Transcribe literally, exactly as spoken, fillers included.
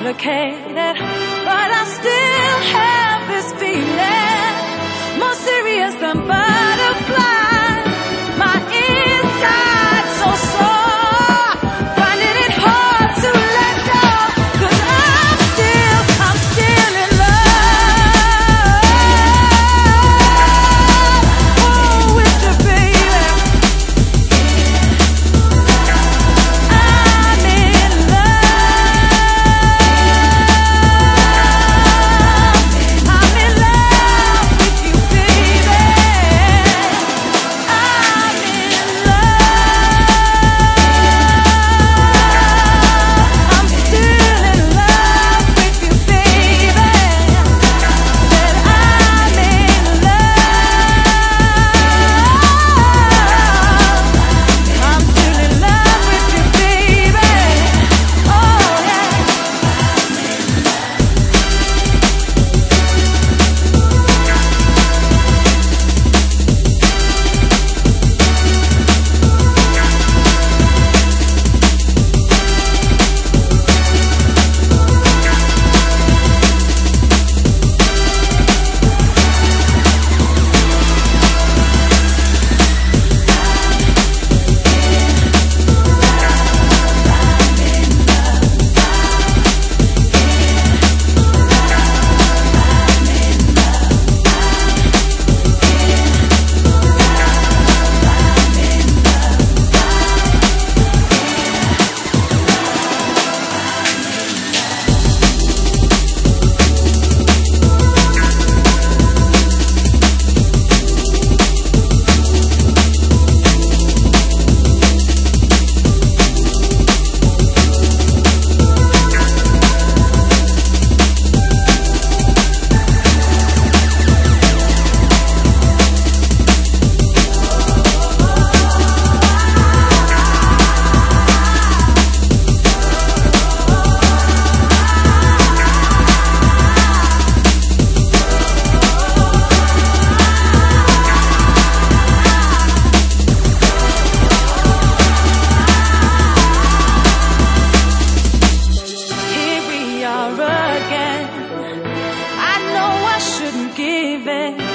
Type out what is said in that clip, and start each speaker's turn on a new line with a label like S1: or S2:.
S1: complicated, but I still have this feeling, more serious than butterflies. My inside so sore, finding it hard to let go, 'cause I'm still, I'm still in love. Oh, with you, baby. I'm in love. I'm in love with you, baby. I'm in love. I'm still in love with you, baby. Said I'm in love. I'm still in love with you, baby. Oh yeah. Here we are again. I know I shouldn't give in,